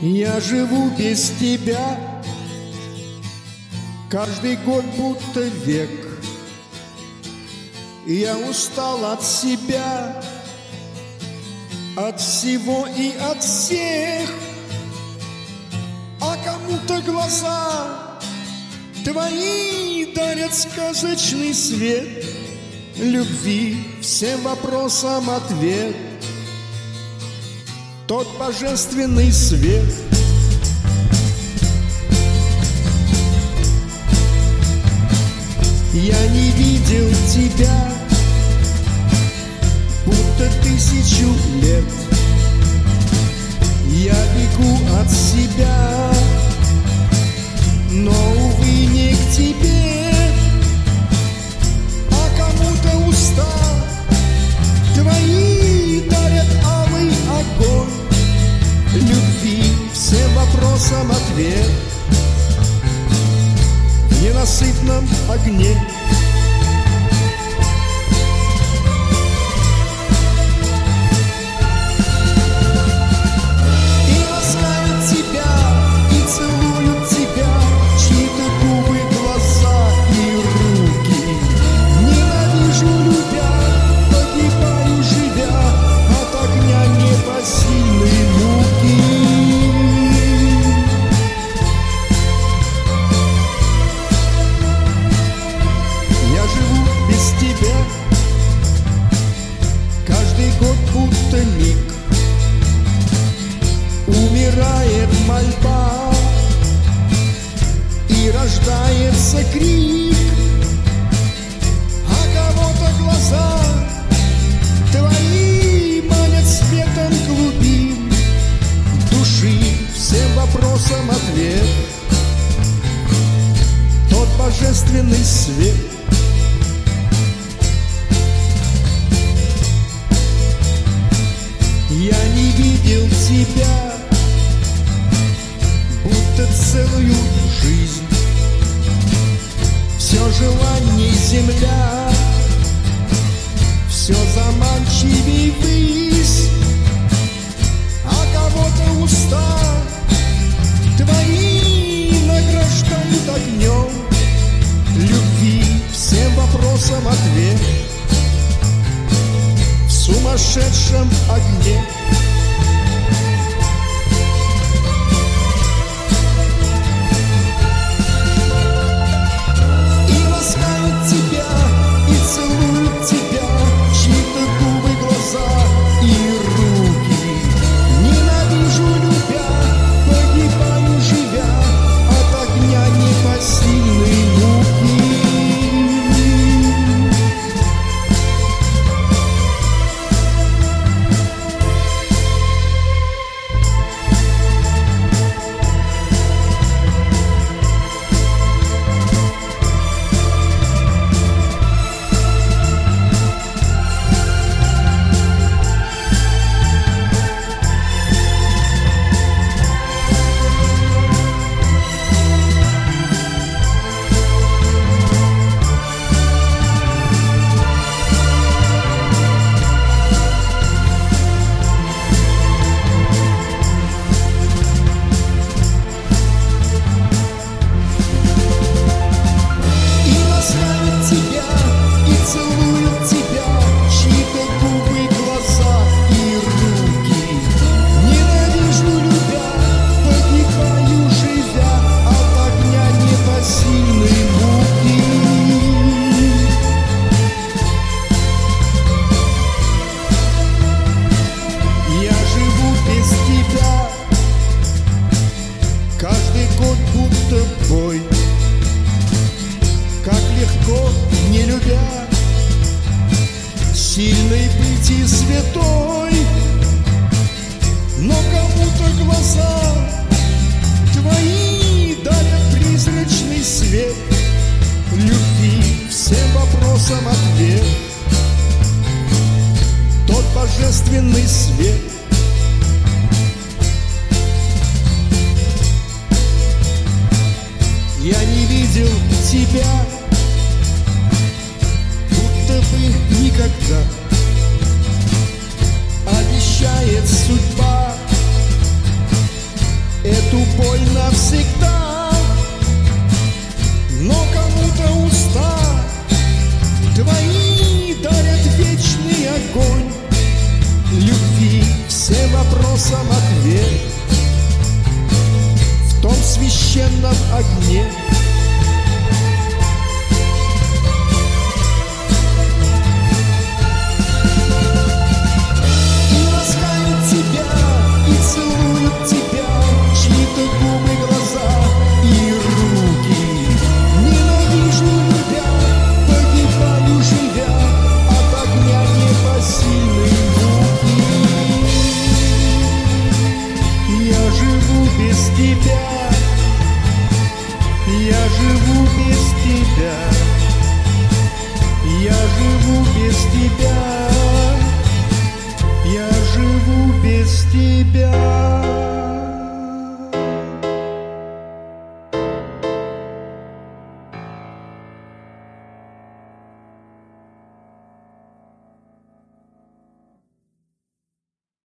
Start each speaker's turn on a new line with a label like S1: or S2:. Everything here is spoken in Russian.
S1: Я живу без тебя, каждый год будто век. Я устал от себя, от всего и от всех. А кому-то глаза твои дарят сказочный свет любви, всем вопросам ответ. Тот божественный свет. Я не видел тебя будто 1000 лет. Я бегу от себя, но, увы, не к тебе. А кому-то уста твои дарят алый огонь любви, всем вопросам ответ в ненасытном огне. И ласкают тебя, и целуют тебя чьи-то губы, глаза и руки. Ненавижу, любя, погибаю, живя от огня непосильной муки. Я живу без тебя, каждый год будто миг. Умирает мольба и рождается крик. А кого-то глаза твои манят светом глубин души, всем вопросам ответ. Тот божественный свет. Я не видел тебя будто целую жизнь. Все желание земля, все заманчивей высь. А кого-то уста твои награждают огнем любви, всем вопросам ответ в сумасшедшем огне. И ласкают тебя, и целуют тебя чьи-то губы, глаза и руки. Ненавижу, любя, погибаю, живя от огня непосильной муки. Не любя, сильной быть и святой, но кому-то глаза твои дарят призрачный свет любви, всем вопросам ответ. Тот божественный свет. Я не видел тебя будто бы никогда. Обещает судьба тобой навсегда. Но кому-то уста твои дарят вечный огонь любви, всем вопросам ответ в том священном огне. И ласкают тебя, и целуют тебя чьи-то губы, глаза и руки. Ненавижу тебя, погибаю живя от огня непосильной муки. Я живу без тебя, я живу без тебя, я живу без тебя, я живу без тебя.